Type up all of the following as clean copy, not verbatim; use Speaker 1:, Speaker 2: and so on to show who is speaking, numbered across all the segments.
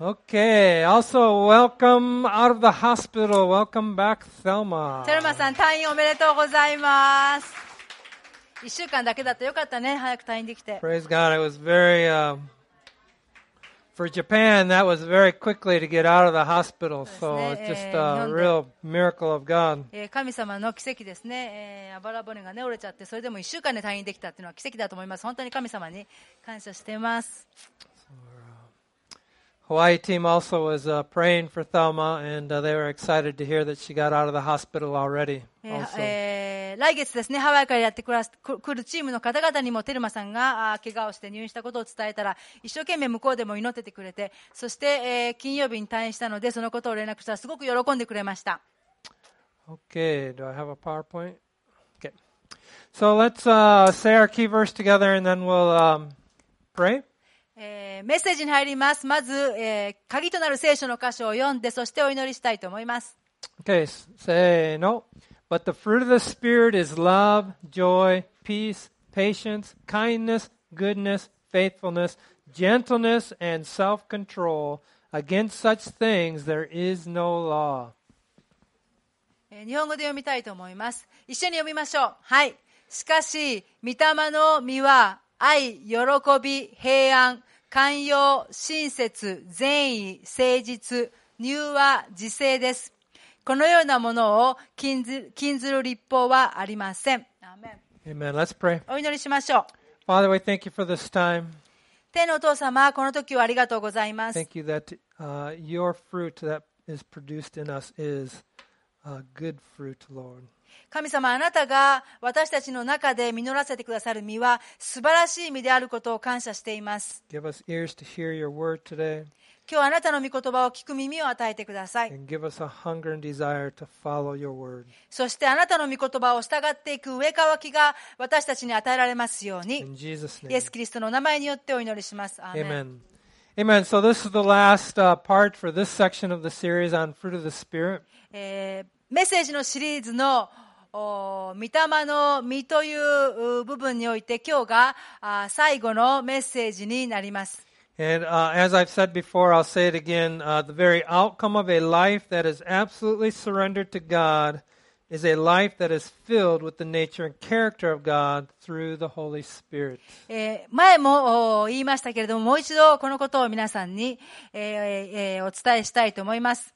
Speaker 1: Okay, also welcome out of the hospital. Welcome back, Thelma.
Speaker 2: チャルマさん、退院おめでとうございます。1週間だけだったよかったね、早く退院できて。
Speaker 1: Praise God. It was very, for Japan, that was very quickly to get out of the hospital. So it's just a real miracle of God.
Speaker 2: 神様の奇跡ですね。あばら骨がね、折れちゃって、それでも1週間で退院できたっていうのは奇跡だと思います。本当に神様に感謝しています。
Speaker 1: Hawaii team also was praying for Thelma, and they were excited to hear that she got out of the hospital already.
Speaker 2: 来月ですね、ハワイからやってくるチームの方々にもテルマさんが怪我をして入院したことを伝えたら、一生懸命向こうでも祈っててくれて、そして、金曜日に退院したので、そのことを連絡したらすごく喜んでくれました。
Speaker 1: Okay, do I have a PowerPoint? Okay. So let's say our key verse together, and then we'll pray.
Speaker 2: メッセージに入ります。まず、鍵となる聖書の箇所を読んで、そしてお祈りしたいと思います。
Speaker 1: Okay, say no. But the fruit of the Spirit is love, joy, peace, patience, kindness, goodness, faithfulness, gentleness, and self-control. Against such things there is no law.
Speaker 2: 日本語で読みたいと思います。一緒に読みましょう。はい。しかし、御霊の実は、愛、喜び、平安、寛容、親切、善意、誠実、柔和、自制です。このようなものを禁ずる律法はありません。アーメン。
Speaker 1: Amen. Let's pray.
Speaker 2: お祈りしましょう。
Speaker 1: Father, we thank you for this time.
Speaker 2: 天のお父様、この時をありがとうございます。
Speaker 1: Thank you that your fruit that is produced in us is good fruit, Lord.
Speaker 2: 神様、あなたが私たちの中で実らせてくださる実は素晴らしい実であることを感謝しています。
Speaker 1: Give us ears to hear your word today.
Speaker 2: 今日あなたの御言葉を聞く耳を与えてください。
Speaker 1: And give us a hunger and desire to follow your word.
Speaker 2: そしてあなたの御言葉を従っていく上かわきが私たちに与えられますように。
Speaker 1: In Jesus'
Speaker 2: イエ
Speaker 1: name.
Speaker 2: ス・キリストの名前によってお祈りします。アーメン。
Speaker 1: Amen. Amen. So this is the last part for this section of the series on fruit of the Spirit.
Speaker 2: メッセージのシリーズの御霊の実という部分において今日が最後のメッセージになります。
Speaker 1: And as I've said before, I'll say it again, the very outcome of a life that is absolutely surrendered to God is a life that is filled with the nature and character of God through the Holy Spirit.
Speaker 2: 前も言いましたけれども、もう一度このことを皆さんにお伝えしたいと思います。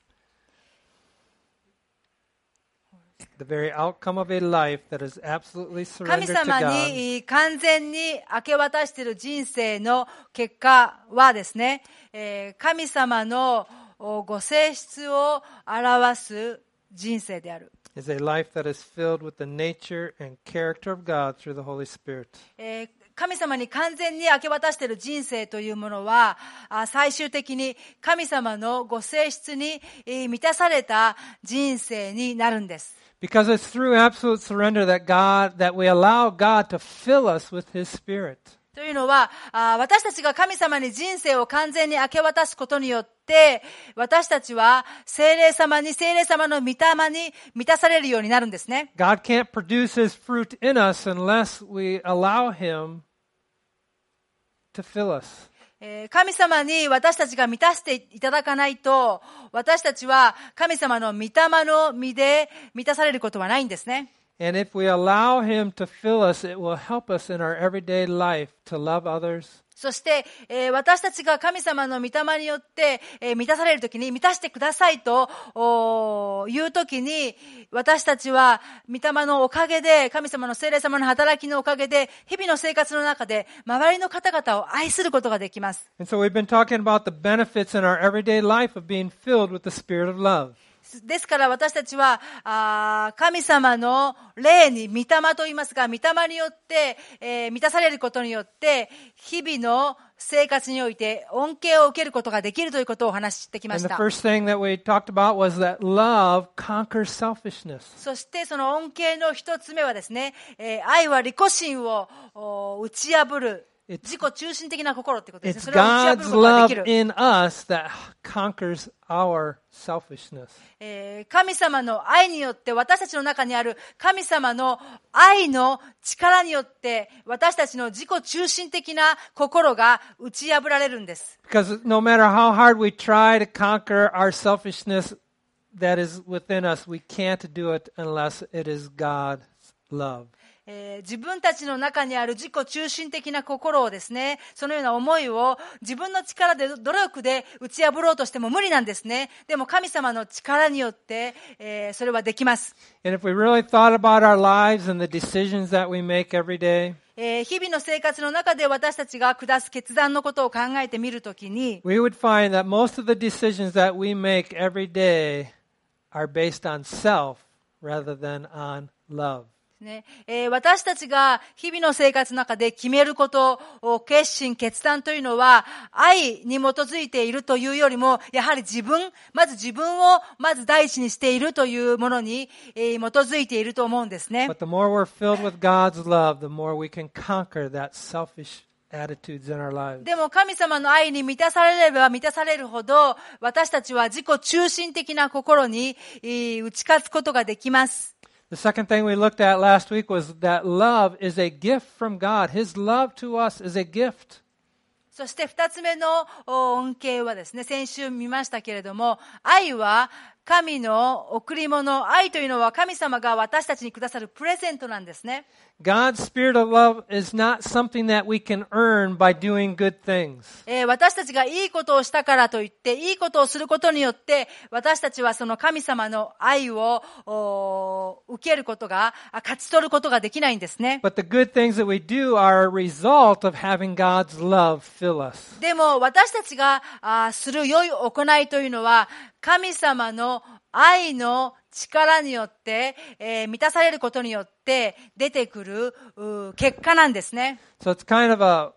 Speaker 1: The very outcome of a life that is absolutely
Speaker 2: 神
Speaker 1: surrendered to
Speaker 2: 様
Speaker 1: God
Speaker 2: に完全に明け渡している人生の結果はですね、神様のご性質を表す人生である。
Speaker 1: is a life that is filled with the nature and character of God through the Holy Spirit.
Speaker 2: 神様に完全に明け渡している人生というものは、最終的に神様のご性質に満たされた人生になるんです。
Speaker 1: Because it's through absolute surrender that we allow God to fill us with His Spirit.
Speaker 2: というのは、私たちが神様に人生を完全に明け渡すことによって、私たちは聖霊様の御霊に満たされるようになるんですね。
Speaker 1: God can't produce His fruit in us unless we allow Him to fill us.
Speaker 2: 神様に私たちが満たしていただかないと、私たちは神様の御霊の実で満たされることはないんですね。
Speaker 1: And if we allow Him to fill us, it will help us in our everyday life to love others.
Speaker 2: そして、私たちが神様の御霊によって、満たされるときに、満たしてくださいというときに、私たちは御霊のおかげで、神様の聖霊様の働きのおかげで、日々の生活の中で、周りの方々を愛することができます。
Speaker 1: And so we've been talking about the benefits in our everyday life of being filled with the Spirit of love.
Speaker 2: ですから私たちは神様の霊に御霊と言いますが、御霊によって、満たされることによって日々の生活において恩恵を受けることができるということをお話ししてきまし
Speaker 1: And the
Speaker 2: た。
Speaker 1: first thing that we talked about was that love conquers selfishness.
Speaker 2: そしてその恩恵の一つ目はですね、愛は利己心を打ち破る自己中心的な心ってことですね。
Speaker 1: It's
Speaker 2: それを打ち破
Speaker 1: God's
Speaker 2: ることができ
Speaker 1: love
Speaker 2: る。
Speaker 1: in us that conquers our selfishness.
Speaker 2: 神様の愛によって、私たちの中にある神様の愛の力によって、私たちの自己中心的な心が打ち破られるんです。
Speaker 1: Because no matter how hard we try to conquer our selfishness that is within us, we can't do it unless it is God's love.
Speaker 2: 自分たちの中にある自己中心的な心をですね、そのような思いを自分の力で、努力で打ち破ろうとしても無理なんですね。でも神様の力によって、それはできます。
Speaker 1: And if we really thought about our lives and the decisions that we make every day,
Speaker 2: 日々の生活の中で私たちが下す決断のことを考えてみるときに、
Speaker 1: we would find that most of the decisions that we make every day are based on self rather than on love.
Speaker 2: ね私たちが日々の生活の中で決めることを決心、決断というのは愛に基づいているというよりも、やはりまず自分をまず第一にしているというものに基づいていると思うんですね。
Speaker 1: But the more we're filled with God's love, the more we can conquer that selfish attitudes in our lives.
Speaker 2: でも神様の愛に満たされれば満たされるほど、私たちは自己中心的な心に打ち勝つことができます。
Speaker 1: The second thing we looked at last week was that love is a gift from God. His love to us is a gift.
Speaker 2: そして二つ目の恩恵はですね、先週見ましたけれども、愛は神の贈り物、愛というのは神様が私たちにくださるプレゼントなんですね。
Speaker 1: God's spirit of love is not something that we can earn by doing good things.
Speaker 2: 私たちがいいことをしたからといって、いいことをすることによって、私たちはその神様の愛を受けることが、勝ち取ることができないんですね。
Speaker 1: But the good things that we do are a result of having God's love fill us.
Speaker 2: でも私たちがする良い行いというのは、神様の愛の力によって、満たされることによって出てくる結果なんですね。
Speaker 1: So it's kind of a,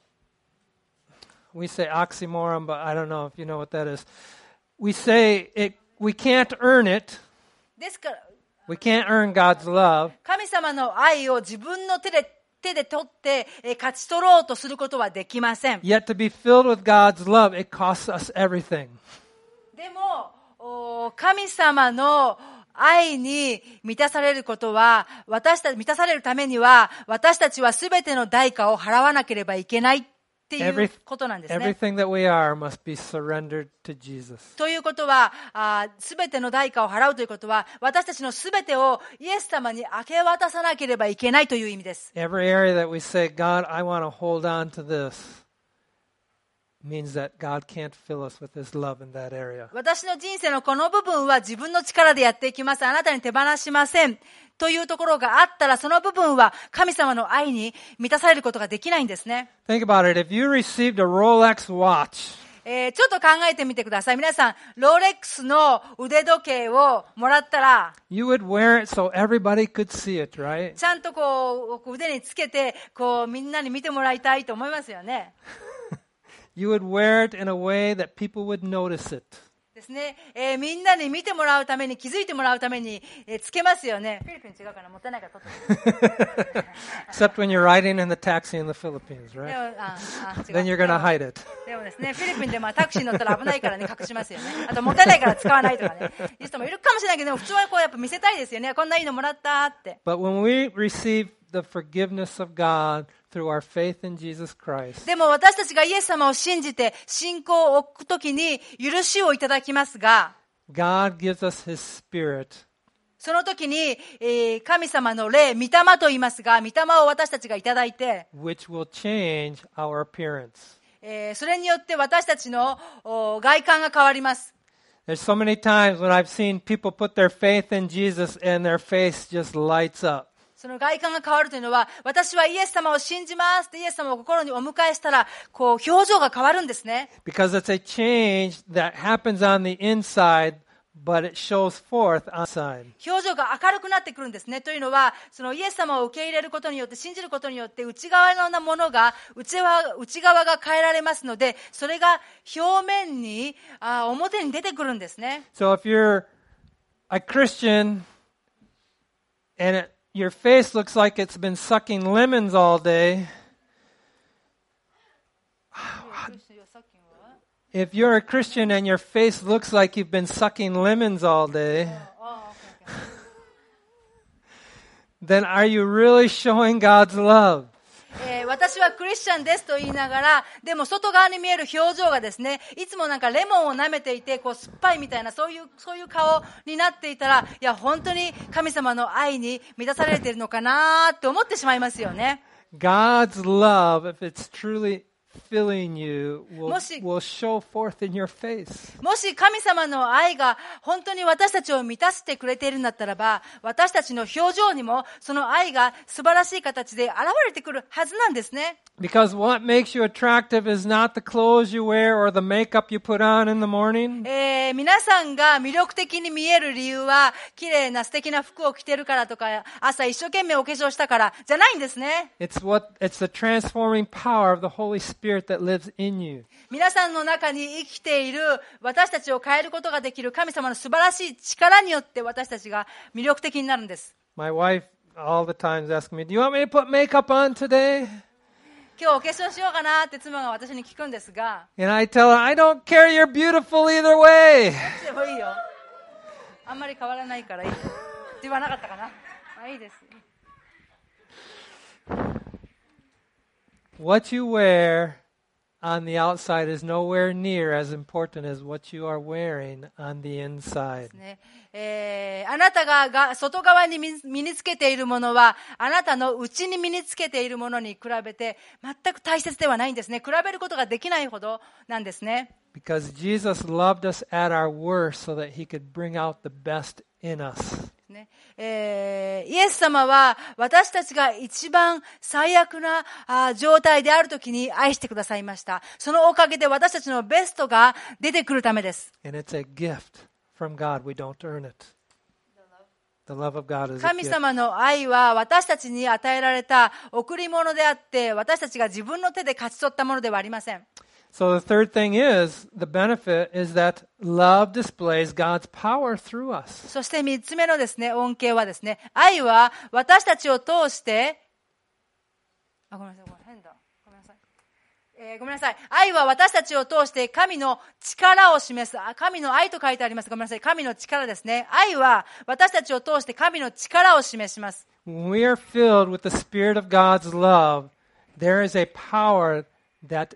Speaker 1: we say oxymoron, but I don't know if you know what that is. We say we can't earn it.
Speaker 2: ですから、
Speaker 1: We can't earn God's love.
Speaker 2: 神様の愛を自分の手で取って、勝ち取ろうとすることはできません。
Speaker 1: Yet to be filled with God's love, it costs us everything.
Speaker 2: でも、神様の愛に満たされることは、満たされるためには、私たちはすべての代価を払わなければいけないっていうことなんですね。
Speaker 1: Everything that we are must be surrendered to Jesus.
Speaker 2: ということは、すべての代価を払うということは、私たちのすべてをイエス様に明け渡さなければいけないという意味です。
Speaker 1: Every area that we say, God, I want to hold on to this, means that God can't fill us with His love in that area.
Speaker 2: 私の人生のこの部分は自分の力でやっていきます。あなたに手放しません。というところがあったら、その部分は神様の愛に満たされることができないんですね。
Speaker 1: Think about it. If you received a Rolex watch,
Speaker 2: ちょっと考えてみてください。皆さん、ロレックスの腕時計をもらったら、
Speaker 1: you would wear it so everybody could see it, right?
Speaker 2: ちゃんとこう腕につけて、こうみんなに見てもらいたいと思いますよね。
Speaker 1: You would wear it in a way that people would notice it.
Speaker 2: ですね。みんなに見てもらうために、気づいてもらうために、つけますよね。フィリピン違うから持ってないから取って。
Speaker 1: Except when you're riding in the taxi in the Philippines, right?
Speaker 2: 違う
Speaker 1: Then you're going to hide it.
Speaker 2: でもですね、フィリピンでタクシーに乗ったら危ないからね、隠しますよね。あと、もったいないから使わないとかね。いう人もいるかもしれないけど、普通はこうやっぱ見せたいですよね。こんないいのもらったって。
Speaker 1: But when we receive the forgiveness of God through our faith in Jesus Christ,
Speaker 2: でも私たちがイエス様を信じて信仰を置くときに許しをいただきますが、
Speaker 1: God gives us His Spirit,
Speaker 2: その時に、神様の霊、御霊と言いますが、御霊を私たちがいただいて、
Speaker 1: which will change our appearance.
Speaker 2: それによって私たちの外観が変わります。
Speaker 1: There's so many times when I've seen people put their faith in Jesus and their face just lights up.
Speaker 2: その外観が変わるというのは、私はイエス様を信じますってイエス様を心にお迎えしたら、こう表情が変わるんですね。
Speaker 1: Because it's a change that happens on the inside, but it shows forth outside.
Speaker 2: 表情が明るくなってくるんですね。というのは、そのイエス様を受け入れることによって、信じることによって、内側のものが、内側が変えられますので、それが表面に、表に出てくるんですね。
Speaker 1: So if you're a Christian and your face looks like it's been sucking lemons all day, If you're a Christian and your face looks like you've been sucking lemons all day, then are you really showing God's love?
Speaker 2: 私はクリスチャンですと言いながら、でも外側に見える表情がですね、いつもなんかレモンを舐めていて、こう酸っぱいみたいな、そういう顔になっていたら、いや、本当に神様の愛に満たされているのかなって思ってしまいますよね。
Speaker 1: God's love, if it's truly filling you, will
Speaker 2: もし
Speaker 1: show forth in your face.
Speaker 2: もし神様の愛が本当に私たちを満たしてくれているんだったらば、私たちの表情にもその愛が素晴らしい形で現れてくるはずなんですね。
Speaker 1: Because what makes you attractive is not the clothes you wear or the makeup you put on in the morning.
Speaker 2: 皆さんが魅力的に見える理由は、綺麗な素敵な服を着てるからとか、朝一生懸命お化粧したからじゃないんですね。
Speaker 1: It's the transforming power of the Holy Spirit that lives in you.
Speaker 2: 皆さんの中に生きている私たちを変えることができる神様の素晴らしい力によって私たちが魅力的になるんです。
Speaker 1: My wife all the time is asking me, "Do you want me to put makeup on today?"
Speaker 2: 今日お化粧しようかなって妻が私に聞くんですが、
Speaker 1: And I tell her, "I don't care. You're beautiful either way."
Speaker 2: でもいいよ。あんまり変わらないからいいよ。って言わなかったかな。まあいいです。
Speaker 1: What you wear on the outside is nowhere near as important as what you are wearing on the inside.
Speaker 2: ねあなたが外側に身につけているものは、あなたの内に身につけているものに比べて全く大切ではないんですね。比べることができないほどなんですね。
Speaker 1: Because Jesus loved us at our worst so that he could bring out the best in us.
Speaker 2: ねイエス様は私たちが一番最悪な状態であるときに愛してくださいました。そのおかげで私たちのベストが出てくるためです。
Speaker 1: And it's a gift from God. We don't earn it. The love of God is a
Speaker 2: 神
Speaker 1: gift.
Speaker 2: 様の愛は私たちに与えられた贈り物であって、私たちが自分の手で勝ち取ったものではありません。
Speaker 1: So the third thing is, the benefit is that love displays God's power through us.
Speaker 2: そして三つ目のですね、恩恵はですね、愛は私たちを通して、ごめんなさい、変だ。ごめんなさい。ごめんなさい。愛は私たちを通して神の力を示す。神の愛と書いてあります。ごめんなさい。神の力ですね。愛は私たちを通して神の力を示します。
Speaker 1: When we are filled with the Spirit of God's love, there is a power that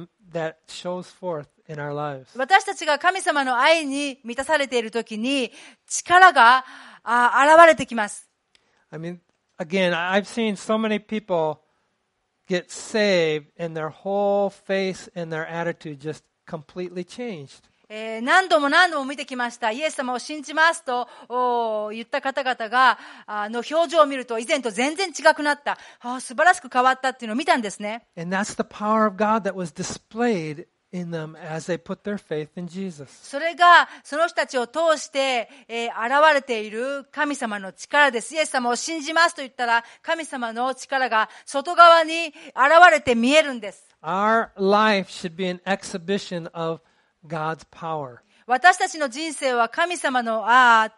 Speaker 1: shows forth in our lives.
Speaker 2: 私たちが神様の愛に満たされているときに力が現れてきます。
Speaker 1: I mean, again, I've seen so many people get saved and their whole face and their attitude just completely changed.
Speaker 2: 何度も見てきました。イエス様を信じますと言った方々がの表情を見ると以前と全然違くなった。素晴らしく変わったっていうのを見たんですね。
Speaker 1: And that's the power of God that was displayed in them as they put their faith in Jesus.
Speaker 2: それがその人たちを通して、現れている神様の力です。イエス様を信じますと言ったら神様の力が外側に現れて見えるんです。
Speaker 1: Our life should be an exhibition of God's power.
Speaker 2: 私たちの人生は神様の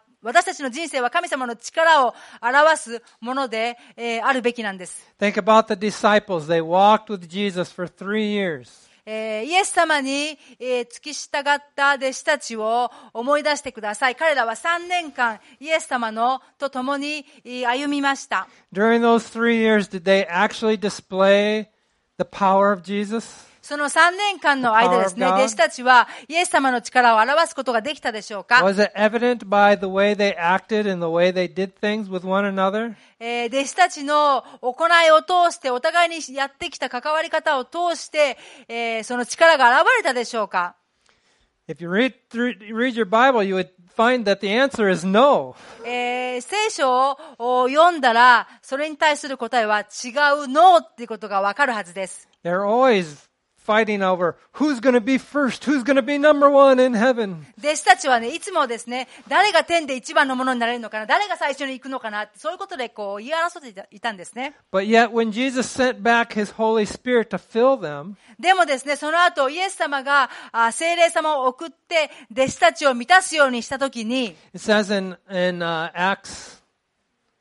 Speaker 2: 力を表すもので、あるべきなんです。
Speaker 1: Think about the disciples. They walked with Jesus for 3 years.
Speaker 2: イエス様に、付き従った弟子たちを思い出してください。彼らは3年間イエス様と共に歩みました。
Speaker 1: During those 3 years, did they actually display the power of Jesus?
Speaker 2: その3年間の間ですね、弟子たちはイエス様の力を表すことができたでしょうか？
Speaker 1: Was it evident by the way they acted and the way they did things with one another?
Speaker 2: 弟子たちの行いを通して、お互いにやってきた関わり方を通して、その力が現れたでしょうか？
Speaker 1: If you read your Bible, you would find that the answer is no.
Speaker 2: 聖書を読んだら、それに対する答えは違うノーっていうことがわかるはずです。
Speaker 1: They're always fighting over who's going to be first, who's going to be number one in heaven.
Speaker 2: 弟子たちはね、いつもですね、誰が天で一番のものになれるのかな、誰が最初に行くのかなって、そういうことでこう言い争っていたんですね。
Speaker 1: But yet when Jesus sent back his Holy Spirit to fill them,
Speaker 2: でもですね、その後イエス様が聖霊様を送って弟子たちを満たすようにしたときに、
Speaker 1: it says in Acts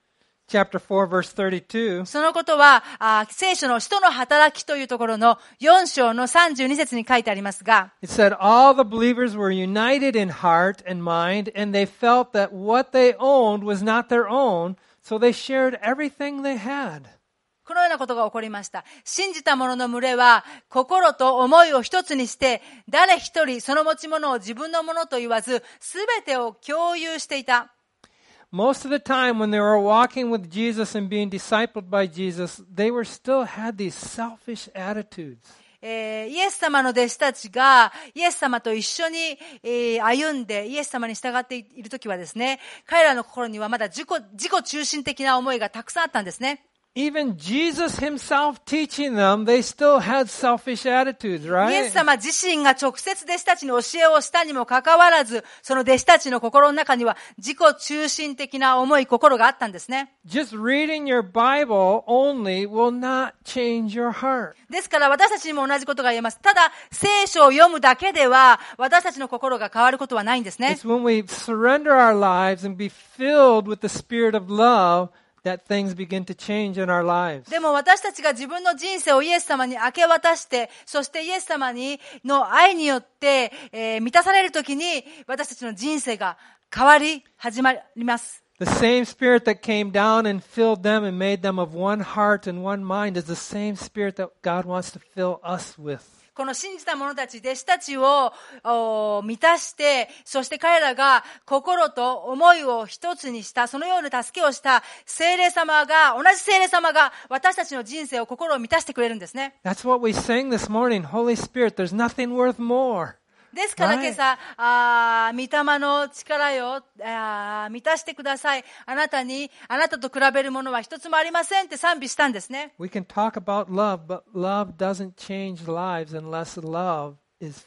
Speaker 1: chapter 4, verse 32.
Speaker 2: そのことは、聖書の使徒の働きというところの4章の32節に書いてありますが、
Speaker 1: It said, all the believers were united in heart and mind, and they felt that what they owned was not their own, so they shared everything they had.
Speaker 2: このようなことが起こりました。信じた者の群れは、心と思いを一つにして、誰一人その持ち物を自分のものと言わず、すべてを共有していた。
Speaker 1: Most of the time when they were walking with Jesus and being discipled by Jesus, they were still had these selfish attitudes.
Speaker 2: イエス様の弟子たちが、イエス様と一緒に、歩んで、イエス様に従っているときはですね、彼らの心にはまだ自己中心的な思いがたくさんあったんですね。
Speaker 1: Even Jesus himself teaching them, they still had selfish attitudes,
Speaker 2: イ
Speaker 1: right?
Speaker 2: エス様自身が直接弟子たちに教えをしたにもかかわらず、その弟子たちの心の中には自己中心的な思い、心があったんですね。
Speaker 1: Just reading your Bible only will not change your heart.
Speaker 2: ですから私たちにも同じことが言えます。ただ、聖書を読むだけでは、私たちの心が変わることはないんですね。
Speaker 1: It's when we surrender our lives and be filled with the spirit of love that things begin to change in our lives.
Speaker 2: でも私たちが自分の人生をイエス様に明け渡して、そしてイエス様の愛によって、満たされるときに、私たちの人生が変わり始まります。
Speaker 1: The same spirit that came down and filled them and made them of one heart and one mind is the same spirit that God wants to fill us with.
Speaker 2: この信じた者たち、弟子たちを満たして、そして彼らが心と思いを一つにした、そのような助けをした聖霊様が、同じ聖霊様が私たちの人生を心を満たしてくれるんですね。
Speaker 1: That's what we sang this morning. Holy Spirit, there's nothing worth more.
Speaker 2: ですから今朝、御霊の力よ、満たしてください。あなたと比べるものは一つもありませんって賛美したんですね。
Speaker 1: We can talk about love, but love doesn't change lives unless love is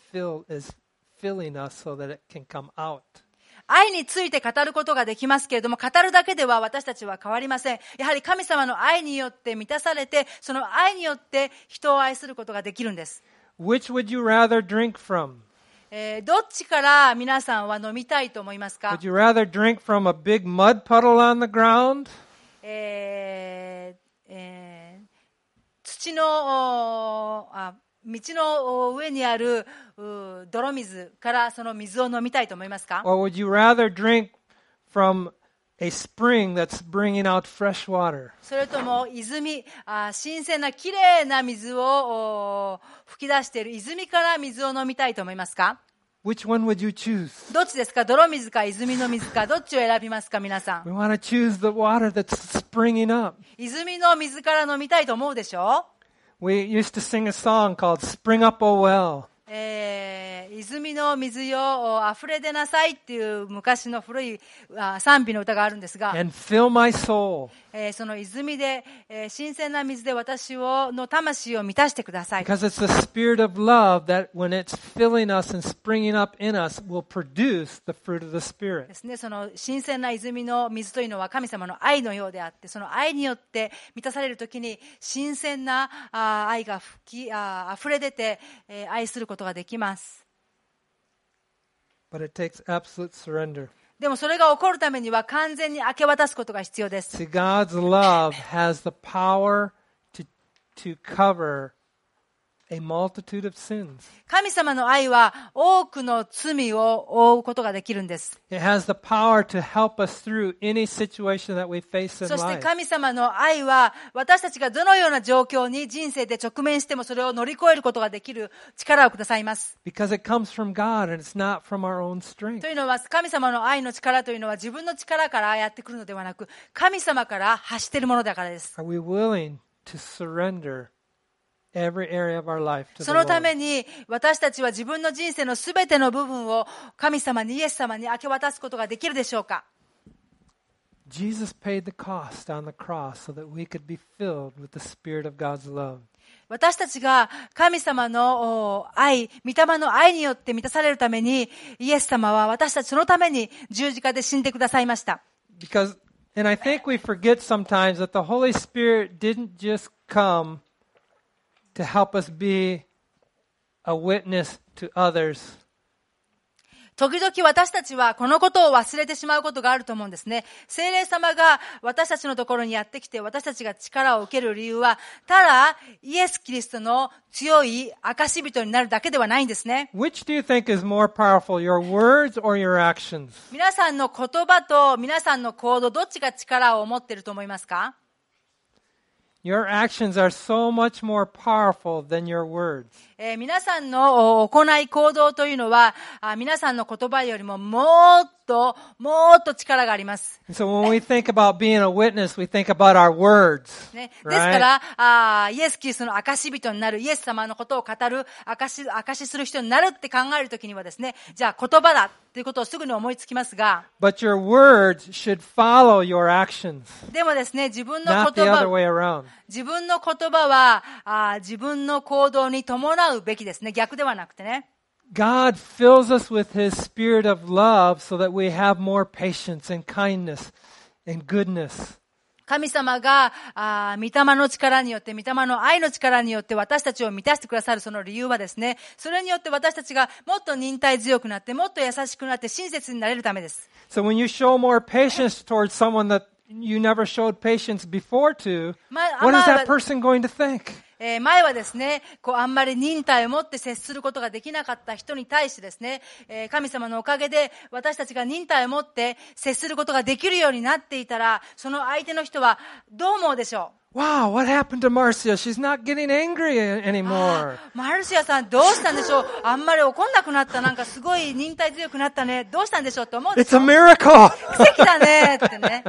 Speaker 1: filling us so that it can come out.
Speaker 2: 愛について語ることができますけれども、語るだけでは私たちは変わりません。やはり神様の愛によって満たされて、その愛によって人を愛することができるんです。
Speaker 1: Which would you rather drink from?
Speaker 2: どっちから皆さんは飲みたいと思いますか？
Speaker 1: Would you rather drink from a big mud puddle on the ground?
Speaker 2: 道の上にある泥水からその水を飲みたいと思いますか？
Speaker 1: Or would you rather drink from a spring that's bringing out fresh water?
Speaker 2: それとも新鮮なきれいな水を吹き出している泉から水を飲みたいと思いますか？
Speaker 1: Which one would you choose?
Speaker 2: どっちですか？泥水か泉の水か、どっちを選びますか？皆さん。
Speaker 1: We want to choose the water that's springing up.
Speaker 2: 泉の水から飲みたいと思うでしょ？
Speaker 1: We used to sing a song called Spring Up, O Well.
Speaker 2: 泉の水よ溢れ出なさいっていう昔の古い賛美の歌があるんですが、
Speaker 1: And fill my soul.
Speaker 2: その泉で、新鮮な水で私の魂を満たしてください。
Speaker 1: Because it's the spirit of love that when it's filling us and springing up in us will produce the fruit of the
Speaker 2: で
Speaker 1: Spirit.
Speaker 2: すね、その新鮮な泉の水というのは神様の愛のようであって、その愛によって満たされるときに新鮮な愛が溢れ出て、愛することができます。
Speaker 1: But it takes absolute surrender.
Speaker 2: でもそれが起こるためには完全に明け渡すことが必要です。
Speaker 1: See, God's love has the power to cover a multitude of sins.
Speaker 2: 神様の愛は多くの罪を覆うことができるんです。
Speaker 1: It has the power to help us through any situation that we face in
Speaker 2: そして
Speaker 1: life.
Speaker 2: 神様の愛は私たちがどのような状況に人生で直面してもそれを乗り越えることができる力をくださいます。
Speaker 1: Because it comes from God and it's not from our own strength.
Speaker 2: というのは神様の愛の力というのは自分の力からやってくるのではなく、神様から発しているものだからです。
Speaker 1: Are we willing to surrender every area of our life to
Speaker 2: そ
Speaker 1: the
Speaker 2: のため
Speaker 1: Lord?
Speaker 2: に私たちは自分の人生のすべての部分を神様にイエス様に明け渡すことができるでしょうか？
Speaker 1: Jesus paid the cost on the cross so that we could be filled with the Spirit of God's love.
Speaker 2: 私たちが神様の愛、御霊の愛によって満たされるために、イエス様は私たちそのために十字架で死んでくださいました。
Speaker 1: And I think we forget sometimes that the Holy Spirit didn't just come to help us be a witness to others.
Speaker 2: 時々私たちはこのことを忘れてしまうことがあると思うんですね。聖霊様が私たちのところにやってきて私たちが力を受ける理由は、ただイエス・キリストの強い証人になるだけではないんですね。
Speaker 1: Which do you think is more powerful, your words or your actions?
Speaker 2: 皆さんの言葉と皆さんの行動、どっちが力を持っていると思いますか？
Speaker 1: Your actions are so much more powerful than your words.
Speaker 2: 皆さんの行い行動というのは、皆さんの言葉よりももっと力があります。
Speaker 1: And so when we think about being a witness, we think about our words.
Speaker 2: ね、ですか
Speaker 1: Right?
Speaker 2: ら、イエス・キリストの証人になる、イエス様のことを語る、証しする人になるって考えるときにはですね、じゃあ言葉だっていうことをすぐに思いつきますが、
Speaker 1: But your words should follow your actions,
Speaker 2: でもですね、自分の
Speaker 1: not the
Speaker 2: 言
Speaker 1: other
Speaker 2: 葉
Speaker 1: way around.
Speaker 2: は、自分の行動に伴うべきですね。逆ではなくてね。
Speaker 1: God fills us with His spirit of love so that we have more patience and kindness and goodness.
Speaker 2: 神様が、御霊の力によって、御霊の愛の力によって私たちを満たしてくださるその理由はですね、それによって私たちがもっと忍耐強くなって、もっと優しくなって、親切になれるためです。
Speaker 1: So when you show more patience towards someone that you never showed patience before to, what is that person going to think?
Speaker 2: 前はですね、あんまり忍耐を持って接することができなかった人に対してですね、神様のおかげで私たちが忍耐を持って接することができるようになっていたら、その相手の人はどう思うでしょう
Speaker 1: ？Wow, what happened to Marcia? She's not getting angry anymore.
Speaker 2: マルシアさんどうしたんでしょう？あんまり怒んなくなった。なんかすごい忍耐強くなったね。どうしたんでしょうって思うでし
Speaker 1: It's
Speaker 2: ょ
Speaker 1: a miracle.
Speaker 2: 奇跡だねってね。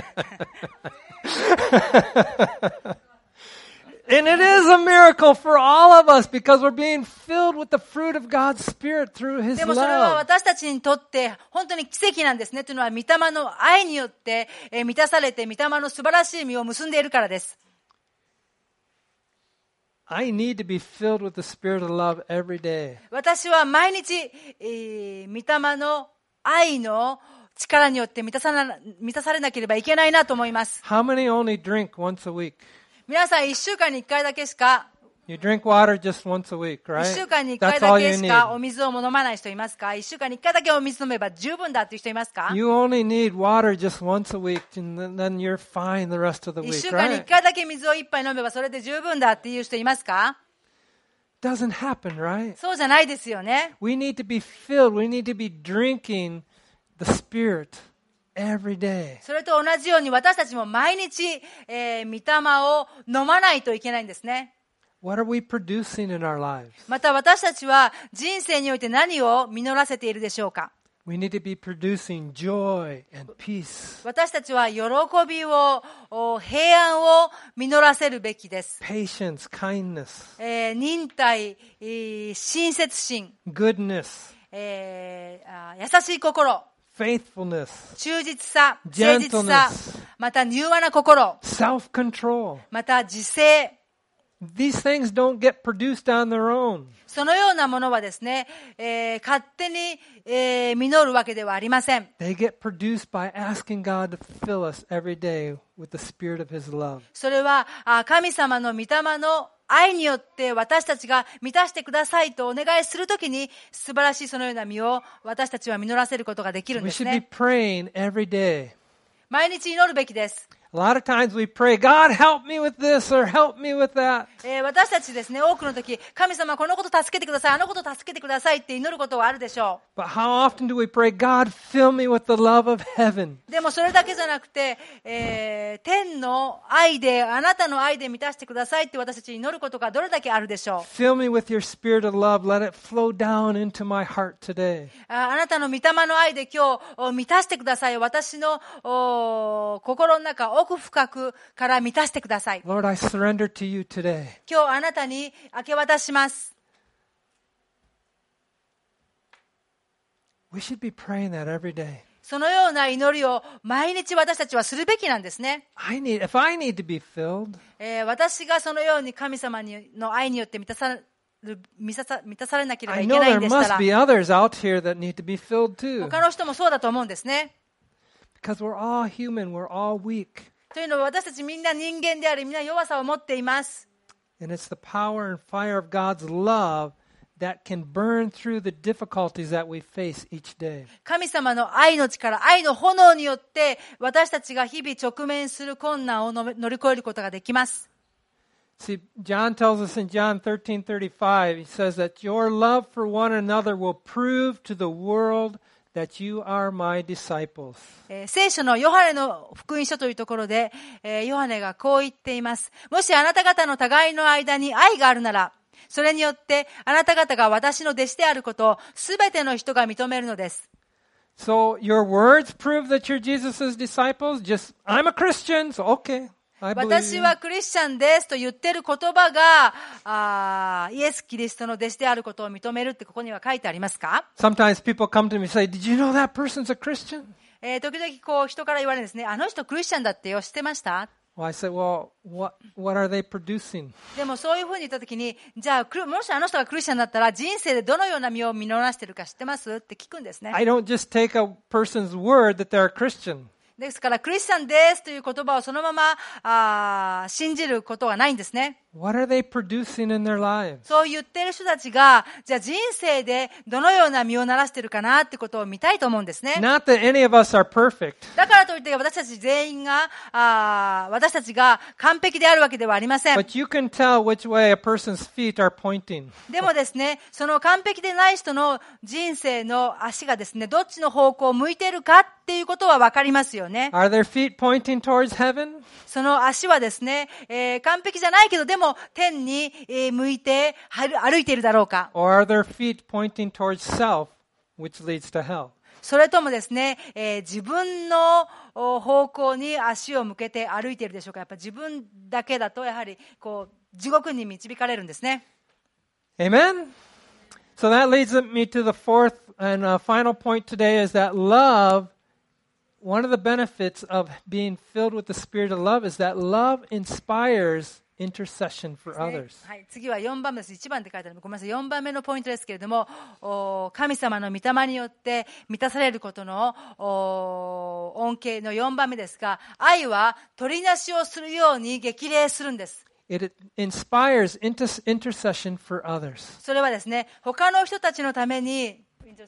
Speaker 1: And it is a miracle for all of us because we're being filled with the fruit of God's Spirit through His
Speaker 2: でもそれは
Speaker 1: love.
Speaker 2: 私たちにとって本当に奇跡なんですね。というのは御霊の愛によって満たされて御霊の素晴らしい実を結んでいるからです。
Speaker 1: I need to be filled with the Spirit of love every day.
Speaker 2: 私は毎日、御霊の愛の力によって満たされなければいけないなと思います。
Speaker 1: How many only drink once a week?
Speaker 2: 皆さん1週間に1回だけしか、
Speaker 1: You drink water just once a week,
Speaker 2: 1
Speaker 1: right?
Speaker 2: 週間に1回
Speaker 1: That's
Speaker 2: だ
Speaker 1: all
Speaker 2: け
Speaker 1: you
Speaker 2: しかお
Speaker 1: need.
Speaker 2: 水を飲まない人いますか？ 1週間に1回だけお水飲めば十分だっていう人いますか？
Speaker 1: You only need water just once a week and then you're fine the rest of the
Speaker 2: 1
Speaker 1: week,
Speaker 2: 週間に1
Speaker 1: right?
Speaker 2: 回だけ水を1杯飲めばそれで十分だっていう人いますか？
Speaker 1: Doesn't happen, right?
Speaker 2: そうじゃないですよね。
Speaker 1: We need to be filled. We need to be drinking the Spirit every day.
Speaker 2: それと同じように私たちも毎日、御霊を飲まないといけないんですね。
Speaker 1: What are we producing in our lives?
Speaker 2: また私たちは人生において何を実らせているでしょうか？
Speaker 1: We need to be producing joy and peace,
Speaker 2: 私たちは喜びを、平安を実らせるべきです。
Speaker 1: patience, kindness,
Speaker 2: 忍耐、親切心、
Speaker 1: goodness,
Speaker 2: 優しい心、
Speaker 1: faithfulness,
Speaker 2: 忠実さ、誠実さ、また柔和な心、
Speaker 1: self-control.
Speaker 2: また自制。
Speaker 1: These things don't get produced on their own.
Speaker 2: そのようなものはですね、勝手に、実るわけではありません。
Speaker 1: They get produced by asking God to fill us every day with the Spirit of His love.
Speaker 2: それは神様の御霊の愛によって私たちが満たしてくださいとお願いするときに素晴らしいそのような実を私たちは実らせることができるん
Speaker 1: We
Speaker 2: です
Speaker 1: should be
Speaker 2: ね。
Speaker 1: praying every day.
Speaker 2: 毎日祈るべきです。
Speaker 1: A lot of times we pray, God help me with this or help me with that.
Speaker 2: 私たちですね、多くの時、神様このこと助けてください、あのこと助けてくださいって祈ることはあるでしょ
Speaker 1: But how often do we pray, God fill me with the love of heaven?
Speaker 2: う。でもそれだけじゃなくて、天の愛で、あなたの愛で満たしてくださいって私たち祈ることがどれだけあるでしょう。
Speaker 1: Fill me with your spirit of love. Let it flow down into my heart today.
Speaker 2: あなたの御霊の愛で今日満たしてください。私の心の中、奥深くから満たしてください。
Speaker 1: Lord, I surrender to you today.
Speaker 2: 今日あなたに明け渡します。
Speaker 1: We should be praying that every day.
Speaker 2: そのような祈りを毎日私たちはするべきなんですね。
Speaker 1: If I need to be filled,
Speaker 2: 私がそのように神様の愛によって満たされなければ
Speaker 1: I
Speaker 2: いけ
Speaker 1: know
Speaker 2: ないん
Speaker 1: there
Speaker 2: でした
Speaker 1: must
Speaker 2: ら、
Speaker 1: be others out here that need to be filled too.
Speaker 2: 他の人もそうだと思うんですね。
Speaker 1: Because we're all human, we're all weak.
Speaker 2: というのは私たちみんな人間であり、みんな弱さを持っています。
Speaker 1: And it's the power and fire of God's love that can burn through the difficulties that we face each day.
Speaker 2: 神様の愛の力、愛の炎によって、私たちが日々直面する困難を乗り越えることができます。
Speaker 1: See, John tells us in John 13:35, he says that your love for one another will prove to the world that you are my disciples.
Speaker 2: 聖書のヨハネの福音書というところで、ヨハネがこう言っています。もしあなた方の互いの間に愛があるなら、それによってあなた方が私の弟子であることをすべての人が認めるのです。
Speaker 1: So your words prove that you're Jesus' disciples? Just, I'm a Christian, so okay.
Speaker 2: 私はクリスチャンですと言っている言葉がイエス・キリストの弟子であることを認めるってここには書いてありますか？
Speaker 1: Sometimes people come to me and say, Did you know that person's a Christian?
Speaker 2: 時々こう人から言われるんですね。あの人クリスチャンだってよ、知ってました？
Speaker 1: Well, I say, well, what are they producing?
Speaker 2: でもそういうふうに言ったときに、じゃあ、もしあの人がクリスチャンだったら人生でどのような実を実らしているか知ってますって聞くんですね。
Speaker 1: I don't just take a person's word that they're a Christian.
Speaker 2: ですから、クリスチャンですという言葉をそのまま信じることはないんですね。
Speaker 1: What are they producing in their lives?
Speaker 2: そう言っている人たちが、じゃあ人生でどのような実をならしているかなってことを見たいと思うんですね。
Speaker 1: Not that any of us are perfect.
Speaker 2: だからといって私たち全員が、私たちが完璧であるわけではありません。
Speaker 1: But you can tell which way a person's feet are pointing.
Speaker 2: でもですね、その完璧でない人の人生の足がですね、どっちの方向を向いているかっていうことはわかりますよね。
Speaker 1: Are their feet pointing towards heaven?
Speaker 2: その足はですね、完璧じゃないけど、でも天に向いて歩いているだろうか。
Speaker 1: Or are their feet pointing towards self, which leads to hell?
Speaker 2: それともですね、自分の方向に足を向けて歩いているでしょうか。やっぱ自分だけだとやはりこう地獄に導かれるんですね。
Speaker 1: Amen? So that leads me to the fourth and final point today is that love, one of the benefits of being filled with the Spirit of love is that love inspires intercession for others.
Speaker 2: はい、次は4番目です。1番って書いてある。ごめんなさい。4番目のポイントですけれども、神様の御霊によって満たされることの恩恵の4番目ですが、愛は取りなしをするように激励するんです。
Speaker 1: It inspires intercession for others.
Speaker 2: それはですね、他の人たちのために、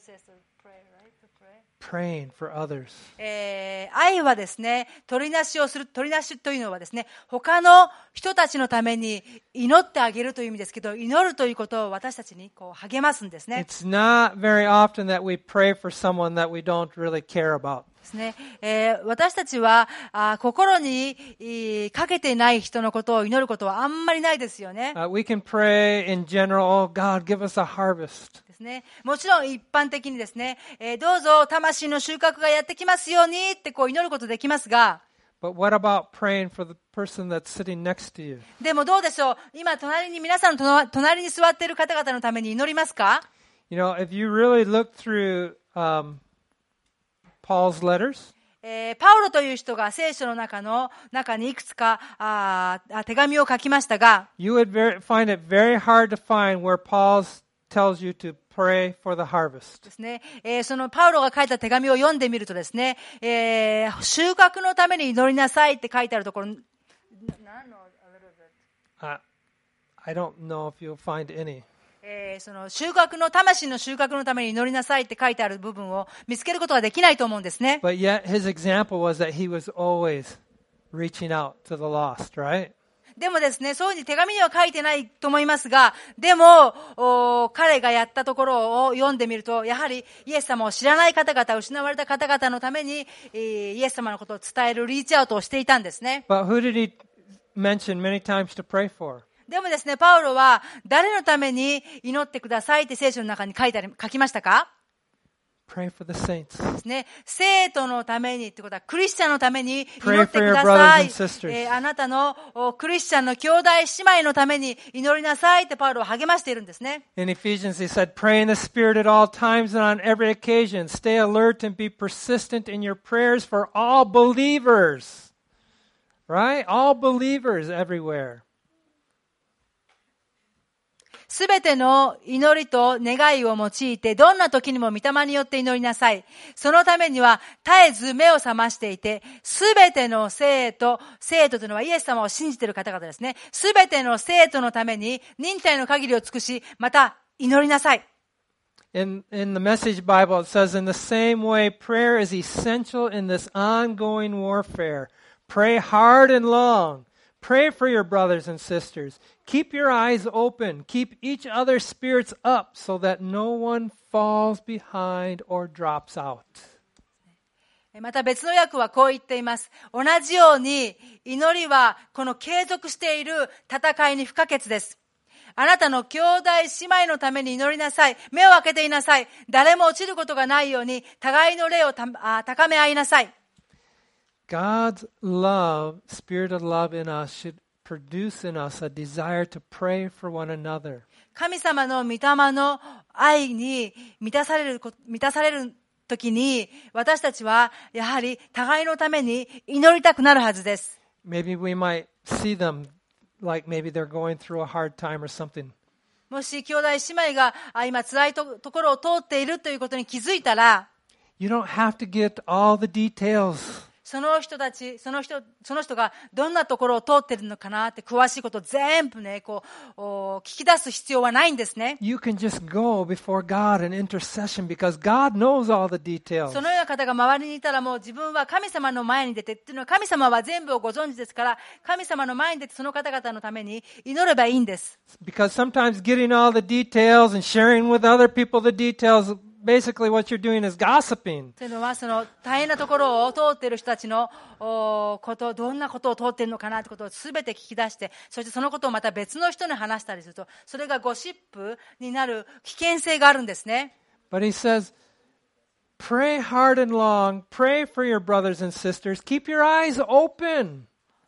Speaker 1: Praying for others.
Speaker 2: 愛はですね、取りなしをする、取りなしというのはですね、他の人たちのために祈ってあげるという意味ですけど、祈るということを私たちにこう励ますんですね。
Speaker 1: It's not very often that we pray for someone that we don't really care about.
Speaker 2: ですね、私たちは心にかけてない人のことを祈ることはあんまりないですよね。
Speaker 1: We can pray in general, oh God, give us a harvest.
Speaker 2: ですね、もちろん一般的にですね、どうぞ魂の収穫がやってきますようにってこう祈ることできますが、
Speaker 1: But what about praying for the person that's sitting next to you?
Speaker 2: でもどうでしょう、今皆さんの隣に座っている方々のために祈りますか？
Speaker 1: You know, if you really look through Paul's letters,
Speaker 2: パウロという人が聖書の中にいくつか手紙を書きましたが、
Speaker 1: you would find it very hard to find where Paul tells you to pray for the harvest.
Speaker 2: ですね、そのパウロが書いた手紙を読んでみるとですね、収穫のために祈りなさいって書いてあるところ、
Speaker 1: I don't know if you'll find any.
Speaker 2: その魂の収穫のために祈りなさいって書いてある部分を見つけることはできないと思うんですね。
Speaker 1: But yet his example was that he was always reaching out to the lost, right?
Speaker 2: でもですね、そういうふうに手紙には書いてないと思いますが、でも彼がやったところを読んでみると、やはりイエス様を知らない方々、失われた方々のためにイエス様のことを伝えるリーチアウトをしていたんですね。
Speaker 1: But who did he mention many times to pray for?
Speaker 2: でもですね、パウロは誰のために祈ってくださいって聖書の中に書きましたか？
Speaker 1: Pray for the saints.
Speaker 2: ですね、生徒のためにってことはクリスチャンのために祈ってください。あなたのクリスチャンの兄弟姉妹のために祈りなさいってパウロは励ましているんですね。
Speaker 1: In Ephesians he said, pray in the Spirit at all times and on every occasion. Stay alert and be persistent in your prayers for all believers. Right? All believers everywhere.
Speaker 2: すべての祈りと願いを用いて、どんな時にも御霊によって祈りなさい。そのためには絶えず目を覚ましていて、すべての生徒というのはイエス様を信じている方々ですね。すべての生徒のために忍耐の限りを尽くし、また祈りなさい。
Speaker 1: In the Message Bible, it says, in the same way, prayer is essential in this ongoing warfare. Pray hard and long. Pray for your brothers and sisters. Keep your eyes open. Keep each other's spirits up so that no one falls behind or drops out.
Speaker 2: また別の訳はこう言っています。同じように祈りはこの継続している戦いに不可欠です。あなたの兄弟姉妹のために祈りなさい。目を開けていなさい。誰も落ちることがないように互いの霊を高め合いなさい。
Speaker 1: God's love, spirit of love in us should produce in us a desire to pray for one another.
Speaker 2: 神様の御霊の愛に満たされる時に私たちはやはり互いのために祈りたくなるはずです。
Speaker 1: Maybe we might see them like maybe they're going through a hard time or something.
Speaker 2: もし兄弟姉妹が今辛いところを通っているということに気づいたら、
Speaker 1: You don't have to get all the details.
Speaker 2: その人がどんなところを通っているのかなって詳しいことを全部ね、聞き出す必要はないんですね。
Speaker 1: You can just go before God in intercession because God knows all the details.
Speaker 2: そのような方が周りにいたらもう自分は神様の前に出てっていうのは神様は全部をご存知ですから神様の前に出てその方々のために祈ればいいんです。
Speaker 1: Because sometimes getting all the details and sharing with other people the details,Basically, what you're doing is gossiping.
Speaker 2: というのはその大変なところを通っている人たちのどんなことを通っているのかなということをすべて聞き出して、そしてそのことをまた別の人に話したりすると、それがゴシップになる危険性があるんですね。
Speaker 1: But he says, pray hard and long, pray for your brothers and sisters, keep your eyes open.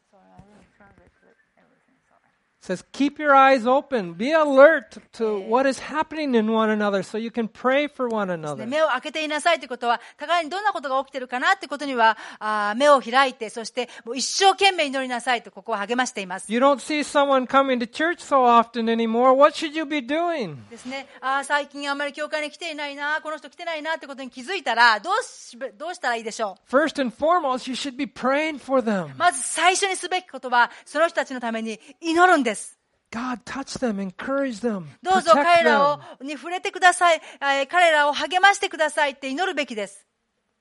Speaker 1: Says, keep your eyes open. Be alert to what is happening in one another so you can pray for one another.
Speaker 2: 目を開けていなさいということは、互いにどんなことが起きているかなということには目を開いて、そしてもう一生懸命祈りなさいとここを励ましています。
Speaker 1: You don't see someone coming to church so often anymore. What should you be doing?
Speaker 2: ですね。最近あんまり教会に来ていないな、この人来てないなということに気づいたら、どうしたらいいでしょう。
Speaker 1: First and foremost, you should be praying for them.
Speaker 2: まず最初にすべきことは、その人たちのために祈るんです。
Speaker 1: God, touch them, encourage them,
Speaker 2: どうぞ彼らに触れてください。彼らを励ましてくださいって祈るべきです。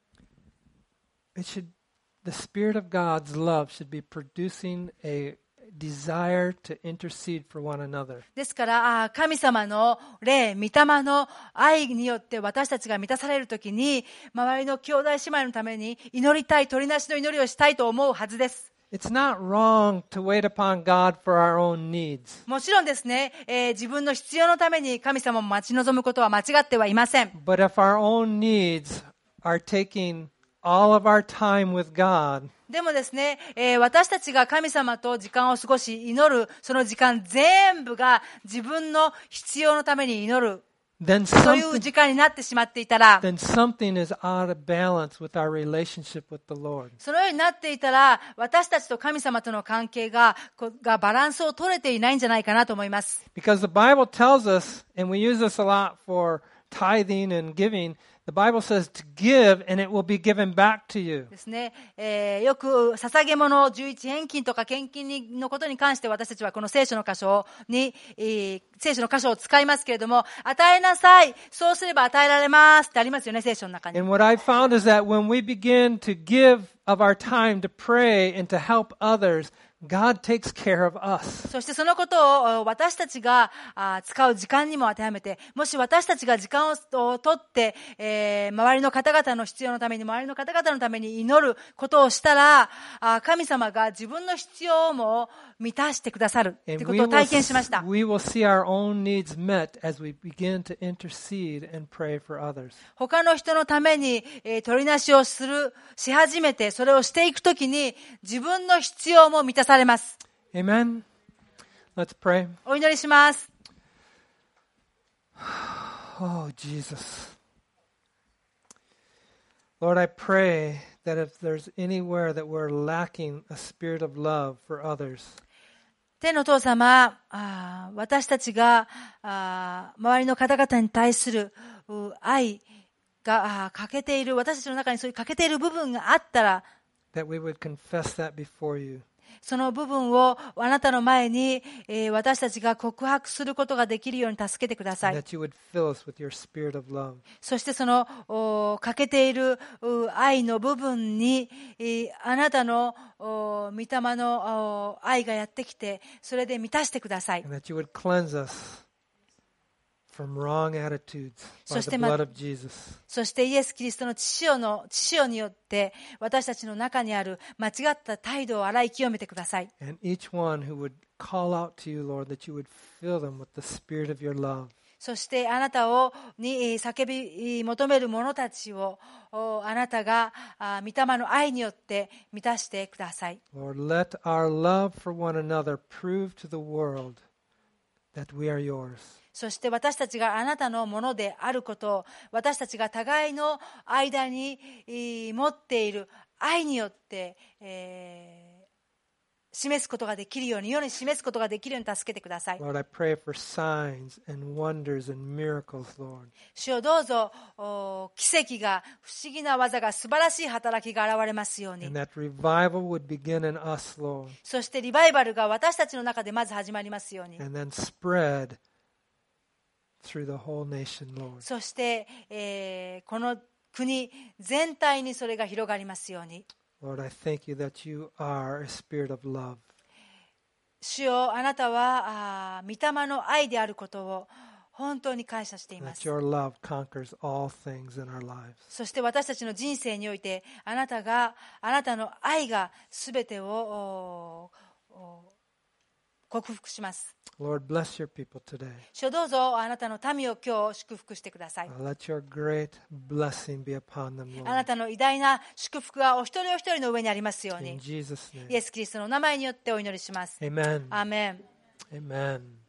Speaker 1: The Spirit of God's love should be producing a desire to intercede for one another.
Speaker 2: ですから、神様の霊、御霊の愛によって私たちが満たされるときに、周りの兄弟姉妹のために祈りたい、取りなしの祈りをしたいと思うはずです。
Speaker 1: It's not wrong to wait upon God for our own needs.
Speaker 2: もちろんですね、自分の必要のために神様を待ち望むことは間違ってはいません。
Speaker 1: But if our own needs are taking all of our time with God,
Speaker 2: でもですね、私たちが神様と時間を過ごし祈るその時間全部が自分の必要のために祈る。そういう時間になってしまっていたら、
Speaker 1: then something is out of balance with our relationship with the Lord.
Speaker 2: そのようになっていたら、私たちと神様との関係がバランスを取れていないんじゃないかなと思います。
Speaker 1: Because the Bible tells us, and we use this a lot for tithing and giving, the Bible says to give and it will be given back to you.
Speaker 2: ですね、よく捧げ物、11返金とか献金のことに関して私たちはこの聖書の箇所を使いますけれども、与えなさい、そうすれば与えられますってありますよね、聖書の中に。
Speaker 1: And what I found is that when we begin to give of our time to pray and to help others, God takes care of us.
Speaker 2: そしてそのことを私たちが使う時間にも当てはめて、もし私たちが時間をとって、周りの方々の必要のために、周りの方々のために祈ることをしたら、神様が自分の必要も満たしてくださるということを体験しました。
Speaker 1: We will see our own needs met as we begin to intercede and pray for others.
Speaker 2: 他の人のために取りなしをし始めて、それをしていくときに自分の必要も満たされます。
Speaker 1: Amen. Let's pray.
Speaker 2: お祈りします。
Speaker 1: Oh, Jesus. Lord, I pray that if there's anywhere that we're lacking a spirit of love for others,
Speaker 2: 天のお父様、私たちが周りの方々に対する愛が欠けている、私たちの中にそういう欠けている部分があったら、
Speaker 1: that we would confess that before you.
Speaker 2: その部分をあなたの前に、私たちが告白することができるように助けてください。
Speaker 1: And that you would fill us with your spirit of love.
Speaker 2: そしてその欠けている愛の部分に、あなたの御霊の愛がやってきて、それで満たしてください。
Speaker 1: And that you would cleanse us from wrong attitudes by the blood of Jesus.
Speaker 2: そしてイエス・キリストの血潮によって私たちの中にある間違った態度を洗い清めてください。
Speaker 1: And each one who would call out to you, Lord, that you would fill them with the spirit of your love.
Speaker 2: そしてあなたに叫び求める者たちをあなたが御霊の愛によって満たしてください。
Speaker 1: Lord, let our love for one another prove to the world that we are yours.
Speaker 2: そして私たちがあなたのものであることを、私たちが互いの間に持っている愛によって、示すことができるように、世に示すことができるように助けてください。
Speaker 1: Lord, I pray for signs and wonders and miracles, Lord.
Speaker 2: 主よ、どうぞ奇跡が、不思議な技が、素晴らしい働きが現れますように。
Speaker 1: And that revival would begin in us, Lord,
Speaker 2: そしてリバイバルが私たちの中でまず始まりますように。
Speaker 1: and then spread through the whole nation, Lord.
Speaker 2: そして、この国全体にそれが広がりますように。
Speaker 1: Lord, I thank you that you are a spirit of love.
Speaker 2: 主よ、あなたは御霊の愛であることを本当に感謝していま
Speaker 1: That
Speaker 2: す。
Speaker 1: your love conquers all things in our lives.
Speaker 2: そして私たちの人生においてあなたの愛が全てを克服します。
Speaker 1: Lord, bless your people today.
Speaker 2: 主よ、どうぞあなたの民を今日祝福してください。
Speaker 1: Let your great blessing be upon them,
Speaker 2: あな
Speaker 1: Lord.
Speaker 2: たの偉大な祝福がお一人お一人の上にありますよう
Speaker 1: In
Speaker 2: に。
Speaker 1: Jesus'
Speaker 2: イ
Speaker 1: name.
Speaker 2: エス・キリストのお名前によってお祈りします。
Speaker 1: Amen.
Speaker 2: アーメン。
Speaker 1: Amen.